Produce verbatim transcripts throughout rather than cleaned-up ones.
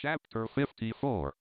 Chapter fifty-four.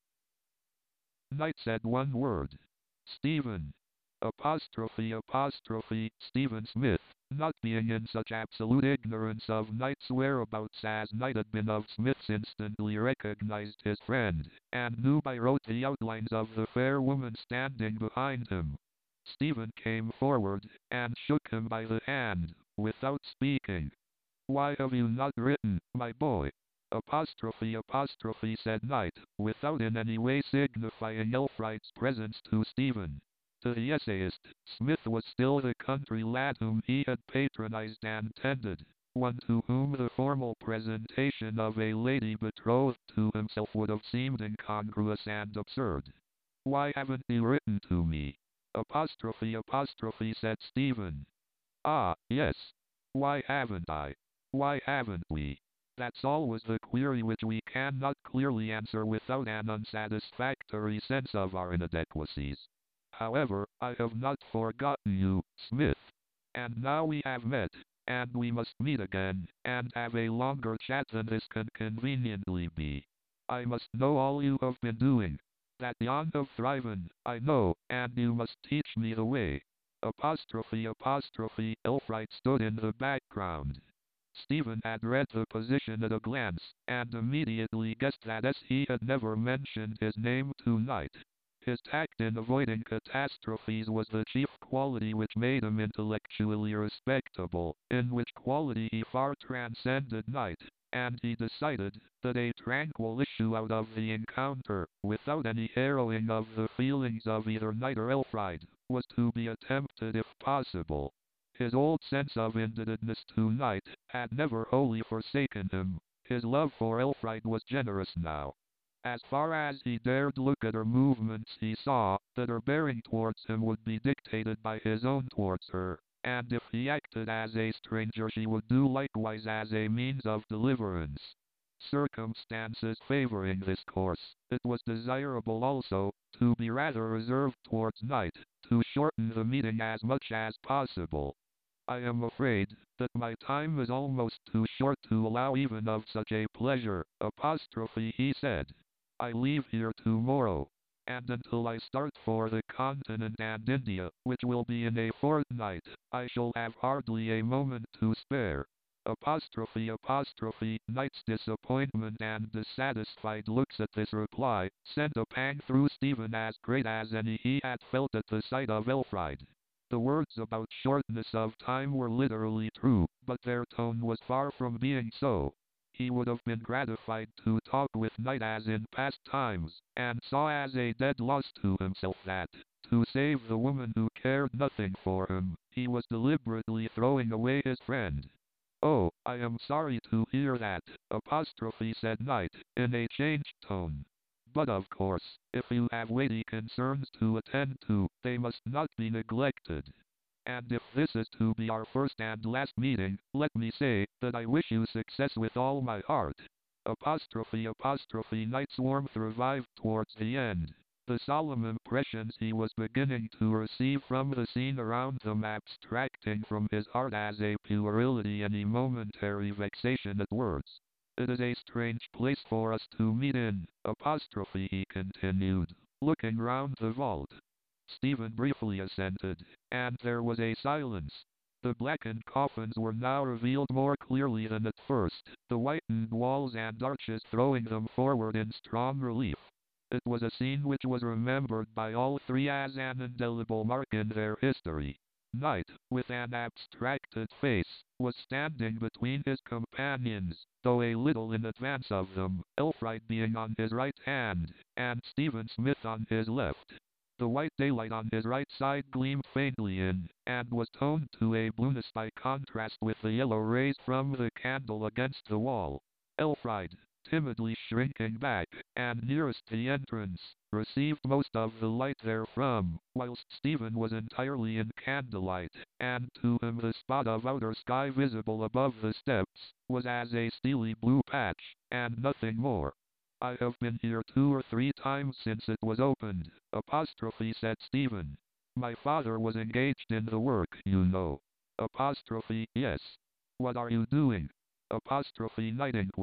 Knight said one word. Stephen. Apostrophe apostrophe Stephen Smith, not being in such absolute ignorance of Knight's whereabouts as Knight had been of Smith's, instantly recognized his friend, and knew by rote the outlines of the fair woman standing behind him. Stephen came forward, and shook him by the hand, without speaking. "Why have you not written, my boy?" Apostrophe apostrophe said Knight, without in any way signifying Elfride's presence to Stephen. To the essayist, Smith was still the country lad whom he had patronized and tended, one to whom the formal presentation of a lady betrothed to himself would have seemed incongruous and absurd. "Why haven't you written to me?" Apostrophe apostrophe said Stephen. "Ah, yes. Why haven't I? Why haven't we? That's always the query which we cannot clearly answer without an unsatisfactory sense of our inadequacies. However, I have not forgotten you, Smith. And now we have met, and we must meet again, and have a longer chat than this can conveniently be. I must know all you have been doing. That yon have thriven, I know, and you must teach me the way." Apostrophe apostrophe Elfride stood in the background. Stephen had read the position at a glance, and immediately guessed that as he had never mentioned his name to Knight, his tact in avoiding catastrophes was the chief quality which made him intellectually respectable, in which quality he far transcended Knight, and he decided that a tranquil issue out of the encounter, without any harrowing of the feelings of either Knight or Elfride, was to be attempted if possible. His old sense of indebtedness to Knight had never wholly forsaken him. His love for Elfride was generous now. As far as he dared look at her movements, he saw that her bearing towards him would be dictated by his own towards her, and if he acted as a stranger she would do likewise as a means of deliverance. Circumstances favoring this course, it was desirable also to be rather reserved towards Knight, to shorten the meeting as much as possible. "I am afraid that my time is almost too short to allow even of such a pleasure," apostrophe he said. "I leave here tomorrow, and until I start for the continent and India, which will be in a fortnight, I shall have hardly a moment to spare." Apostrophe apostrophe Knight's disappointment and dissatisfied looks at this reply sent a pang through Stephen as great as any he had felt at the sight of Elfride. The words about shortness of time were literally true, but their tone was far from being so. He would have been gratified to talk with Knight as in past times, and saw as a dead loss to himself that, to save the woman who cared nothing for him, he was deliberately throwing away his friend. "Oh, I am sorry to hear that," apostrophe said Knight, in a changed tone. "But of course, if you have weighty concerns to attend to, they must not be neglected. And if this is to be our first and last meeting, let me say that I wish you success with all my heart." Apostrophe apostrophe Knight's warmth revived towards the end. The solemn impressions he was beginning to receive from the scene around them abstracting from his heart as a puerility any momentary vexation at words. "It is a strange place for us to meet in," apostrophe he continued, looking round the vault. Stephen briefly assented, and there was a silence. The blackened coffins were now revealed more clearly than at first, the whitened walls and arches throwing them forward in strong relief. It was a scene which was remembered by all three as an indelible mark in their history. Knight, with an abstracted face, was standing between his companions, though a little in advance of them, Elfride being on his right hand, and Stephen Smith on his left. The white daylight on his right side gleamed faintly in, and was toned to a blueness by contrast with the yellow rays from the candle against the wall. Elfride, timidly shrinking back, and nearest the entrance, received most of the light therefrom, whilst Stephen was entirely in candlelight, and to him the spot of outer sky visible above the steps was as a steely blue patch, and nothing more. "I have been here two or three times since it was opened," apostrophe said Stephen. "My father was engaged in the work, you know." Apostrophe, "Yes. What are you doing?" Apostrophe Knight inquired.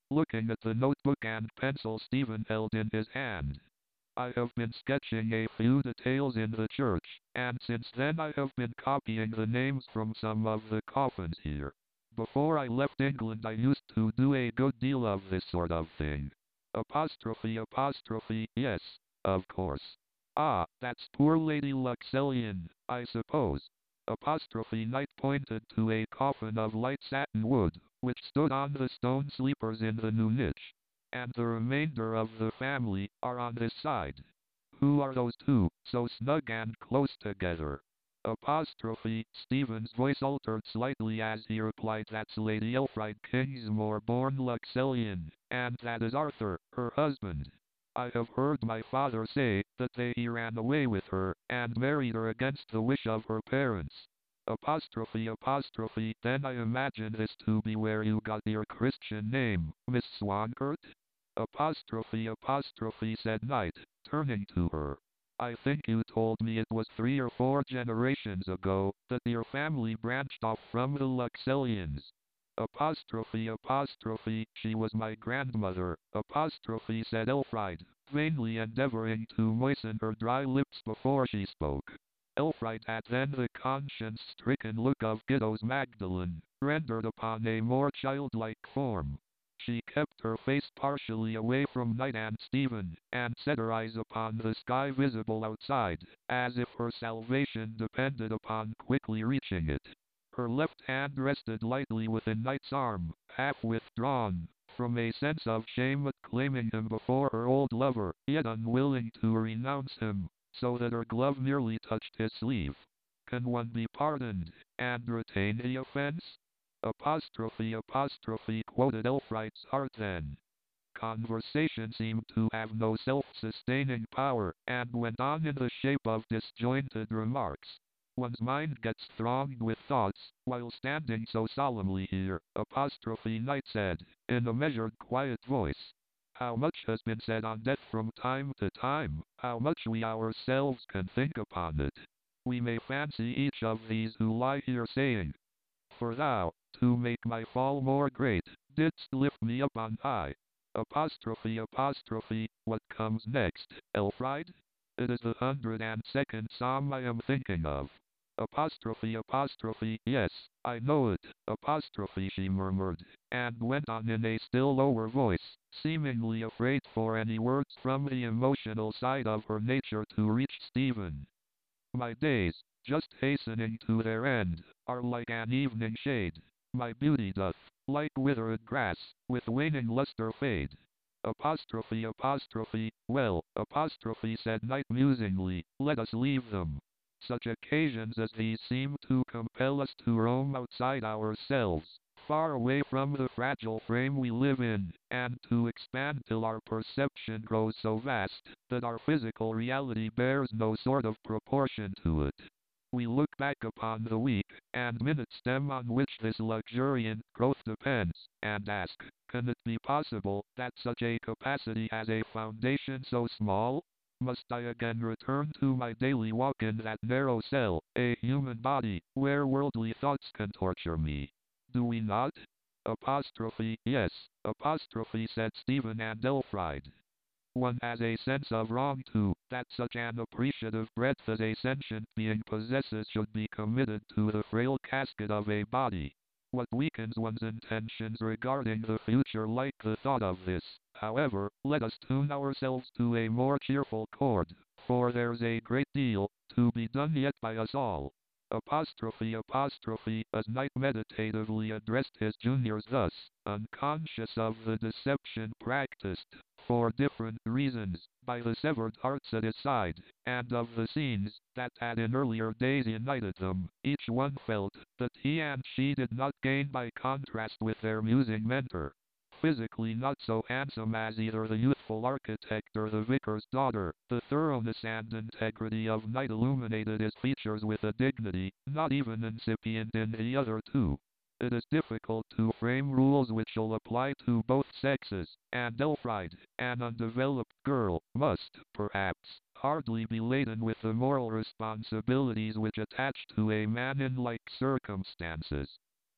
looking at the notebook and pencil Stephen held in his hand. I have been sketching a few details in the church, and since then I have been copying the names from some of the coffins here. Before I left England I used to do a good deal of this sort of thing. Apostrophe apostrophe, yes, of course. Ah, that's poor Lady Luxellian, I suppose. Apostrophe Knight pointed to a coffin of light satin wood, which stood on the stone sleepers in the new niche. And the remainder of the family are on this side. Who are those two, so snug and close together? Apostrophe, Stephen's voice altered slightly as he replied, that's Lady Elfride Kingsmore born Luxellian, and that is Arthur, her husband. I have heard my father say that they he ran away with her, and married her against the wish of her parents. Apostrophe apostrophe, then I imagine this to be where you got your Christian name, Miss Swankert? Apostrophe apostrophe, said Knight, turning to her. I think you told me it was three or four generations ago that your family branched off from the Luxellians. Apostrophe apostrophe, she was my grandmother, apostrophe, said Elfride, vainly endeavoring to moisten her dry lips before she spoke. Elfride had then the conscience-stricken look of Guido's Magdalene, rendered upon a more childlike form. She kept her face partially away from Knight and Stephen, and set her eyes upon the sky visible outside, as if her salvation depended upon quickly reaching it. Her left hand rested lightly within Knight's arm, half withdrawn, from a sense of shame at claiming him before her old lover, yet unwilling to renounce him, so that her glove nearly touched his sleeve. Can one be pardoned, and retain the offense? Apostrophe apostrophe, quoted Elfride's heart then. Conversation seemed to have no self-sustaining power, and went on in the shape of disjointed remarks. One's mind gets thronged with thoughts, while standing so solemnly here, apostrophe Knight said, in a measured quiet voice. How much has been said on death from time to time, how much we ourselves can think upon it. We may fancy each of these who lie here saying, For thou, to make my fall more great, didst lift me up on high. Apostrophe apostrophe, what comes next, Elfride? It is the hundred and second psalm I am thinking of. Apostrophe apostrophe, yes, I know it, apostrophe, she murmured, and went on in a still lower voice, seemingly afraid for any words from the emotional side of her nature to reach Stephen. My days, just hastening to their end, are like an evening shade. My beauty doth, like withered grass, with waning luster fade. Apostrophe apostrophe, well, apostrophe, said Knight musingly, let us leave them. Such occasions as these seem to compel us to roam outside ourselves, far away from the fragile frame we live in, and to expand till our perception grows so vast, that our physical reality bears no sort of proportion to it. We look back upon the week and minute stem on which this luxuriant growth depends, and ask, can it be possible that such a capacity has a foundation so small? Must I again return to my daily walk in that narrow cell, a human body, where worldly thoughts can torture me? Do we not? Apostrophe, yes, apostrophe, said Stephen and Elfride. One has a sense of wrong too, that such an appreciative breadth as a sentient being possesses should be committed to the frail casket of a body. What weakens one's intentions regarding the future like the thought of this, however, let us tune ourselves to a more cheerful chord, for there's a great deal to be done yet by us all. Apostrophe apostrophe, as Knight meditatively addressed his juniors thus, unconscious of the deception practiced, for different reasons, by the severed hearts at his side, and of the scenes that had in earlier days united them, each one felt that he and she did not gain by contrast with their musing mentor. Physically not so handsome as either the youthful architect or the vicar's daughter, the thoroughness and integrity of Knight illuminated his features with a dignity, not even incipient in the other two. It is difficult to frame rules which will apply to both sexes, and Elfride, an undeveloped girl, must, perhaps, hardly be laden with the moral responsibilities which attach to a man in like circumstances.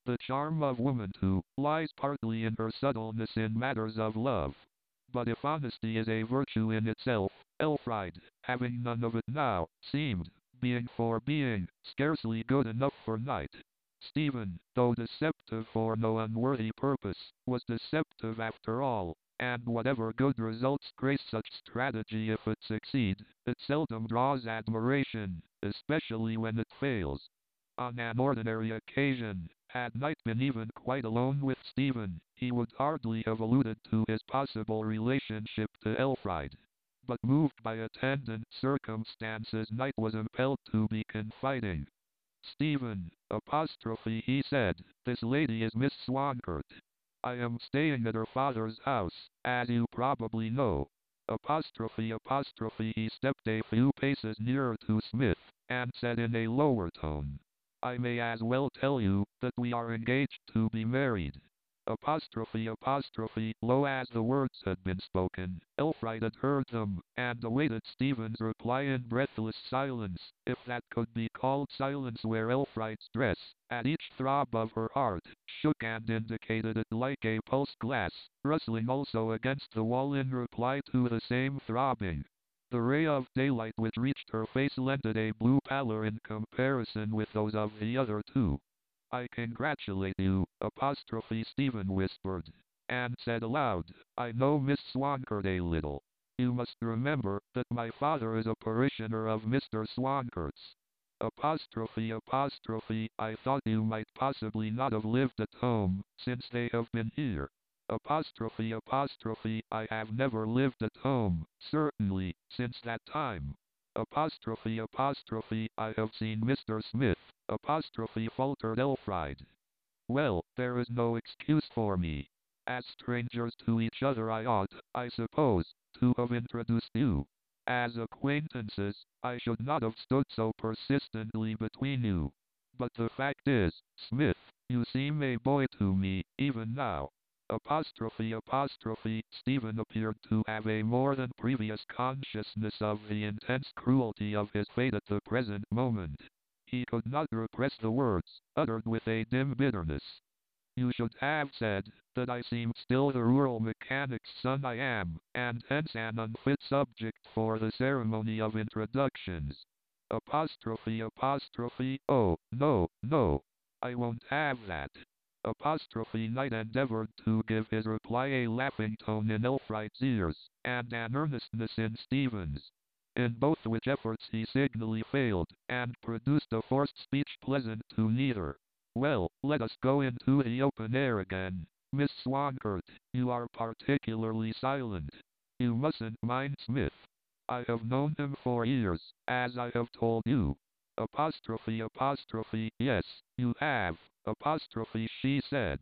The charm of woman, too, lies partly in her subtleness in matters of love. But if honesty is a virtue in itself, Elfried, having none of it now, seemed, being for being, scarcely good enough for Knight. Stephen, though deceptive for no unworthy purpose, was deceptive after all, and whatever good results grace such strategy if it succeed, it seldom draws admiration, especially when it fails. On an ordinary occasion, had Knight been even quite alone with Stephen, he would hardly have alluded to his possible relationship to Elfried. But moved by attendant circumstances, Knight was impelled to be confiding. Stephen, apostrophe, he said, this lady is Miss Swankert. I am staying at her father's house, as you probably know. Apostrophe, apostrophe, he stepped a few paces nearer to Smith, and said in a lower tone, I may as well tell you that we are engaged to be married. Apostrophe, apostrophe, low as the words had been spoken, Elfried had heard them, and awaited Stephen's reply in breathless silence, if that could be called silence where Elfried's dress, at each throb of her heart, shook and indicated it like a pulse glass, rustling also against the wall in reply to the same throbbing. The ray of daylight which reached her face lent it a blue pallor in comparison with those of the other two. I congratulate you, apostrophe, Stephen whispered, and said aloud, I know Miss Swankert a little. You must remember that my father is a parishioner of Mister Swankert's. Apostrophe, apostrophe, I thought you might possibly not have lived at home, since they have been here. Apostrophe, apostrophe, I have never lived at home, certainly, since that time. Apostrophe, apostrophe, I have seen Mister Smith, apostrophe, faltered Elfried. Well, there is no excuse for me. As strangers to each other I ought, I suppose, to have introduced you. As acquaintances, I should not have stood so persistently between you. But the fact is, Smith, you seem a boy to me, even now. Apostrophe, apostrophe, Stephen appeared to have a more than previous consciousness of the intense cruelty of his fate at the present moment. He could not repress the words, uttered with a dim bitterness. You should have said that I seemed still the rural mechanic's son I am, and hence an unfit subject for the ceremony of introductions. Apostrophe, apostrophe, oh, no, no, I won't have that. Apostrophe, Knight endeavored to give his reply a laughing tone in Elfried's ears, and an earnestness in Stephen's. In both which efforts he signally failed, and produced a forced speech pleasant to neither. Well, let us go into the open air again. Miss Swankert, you are particularly silent. You mustn't mind Smith. I have known him for years, as I have told you. Apostrophe, apostrophe, yes, you have, apostrophe, she said.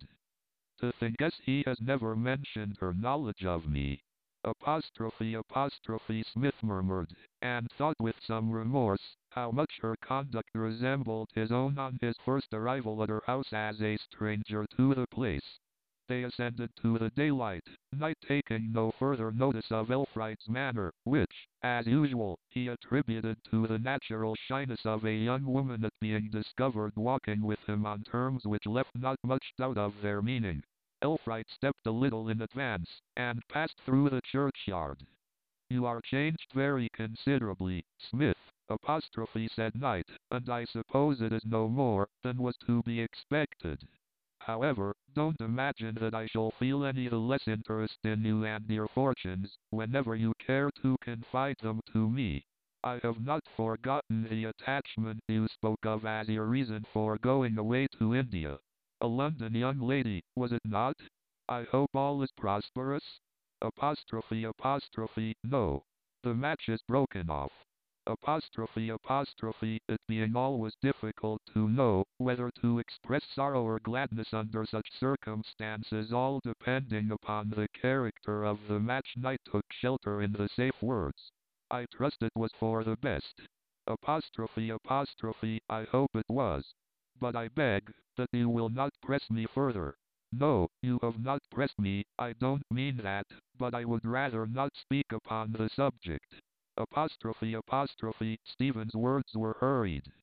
To think guess he has never mentioned her knowledge of me. Apostrophe, apostrophe, Smith murmured, and thought with some remorse, how much her conduct resembled his own on his first arrival at her house as a stranger to the place. They ascended to the daylight, Knight taking no further notice of Elfried's manner, which, as usual, he attributed to the natural shyness of a young woman at being discovered walking with him on terms which left not much doubt of their meaning. Elfried stepped a little in advance, and passed through the churchyard. You are changed very considerably, Smith, apostrophe, said Knight, and I suppose it is no more than was to be expected. However, don't imagine that I shall feel any the less interest in you and your fortunes, whenever you care to confide them to me. I have not forgotten the attachment you spoke of as your reason for going away to India. A London young lady, was it not? I hope all is prosperous? Apostrophe, apostrophe, no. The match is broken off. Apostrophe, apostrophe, it being always difficult to know whether to express sorrow or gladness under such circumstances, all depending upon the character of the match. Knight took shelter in the safe words. I trust it was for the best. Apostrophe, apostrophe, I hope it was. But I beg that you will not press me further. No, you have not pressed me, I don't mean that, but I would rather not speak upon the subject. Apostrophe, apostrophe, Stephen's words were hurried.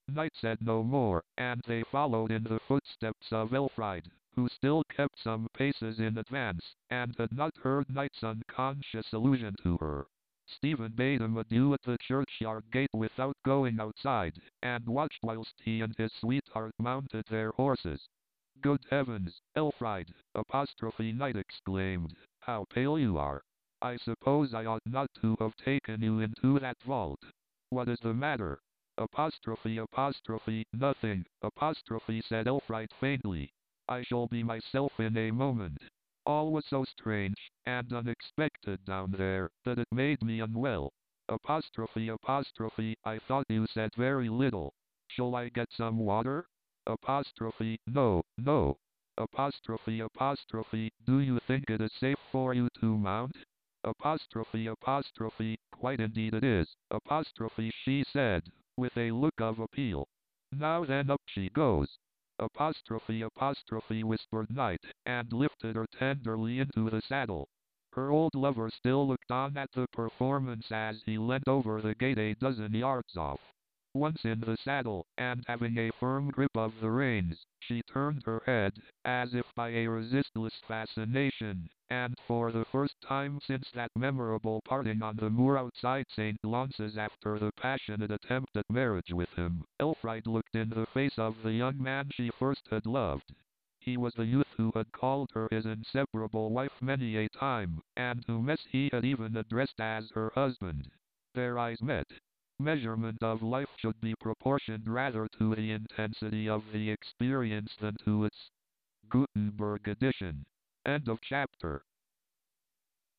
Knight said no more, and they followed in the footsteps of Elfried, who still kept some paces in advance, and had not heard Knight's unconscious allusion to her. Stephen bade him adieu at the churchyard gate without going outside, and watched whilst he and his sweetheart mounted their horses. Good heavens, Elfried! Apostrophe Knight exclaimed. How pale you are! I suppose I ought not to have taken you into that vault. What is the matter? Apostrophe apostrophe nothing, apostrophe said Elfried faintly. I shall be myself in a moment. All was so strange and unexpected down there that it made me unwell. Apostrophe apostrophe I thought you said very little. Shall I get some water? Apostrophe no, no. Apostrophe apostrophe do you think it is safe for you to mount? Apostrophe apostrophe quite indeed it is. Apostrophe she said, with a look of appeal. Now then up she goes. Apostrophe apostrophe whispered Knight, and lifted her tenderly into the saddle. Her old lover still looked on at the performance as he leant over the gate a dozen yards off. Once in the saddle, and having a firm grip of the reins, she turned her head, as if by a resistless fascination, and for the first time since that memorable parting on the moor outside Saint Launce's after the passionate attempt at marriage with him, Elfried looked in the face of the young man she first had loved. He was the youth who had called her his inseparable wife many a time, and whom he had even addressed as her husband. Their eyes met. Measurement of life should be proportioned rather to the intensity of the experience than to its Gutenberg edition. End of chapter.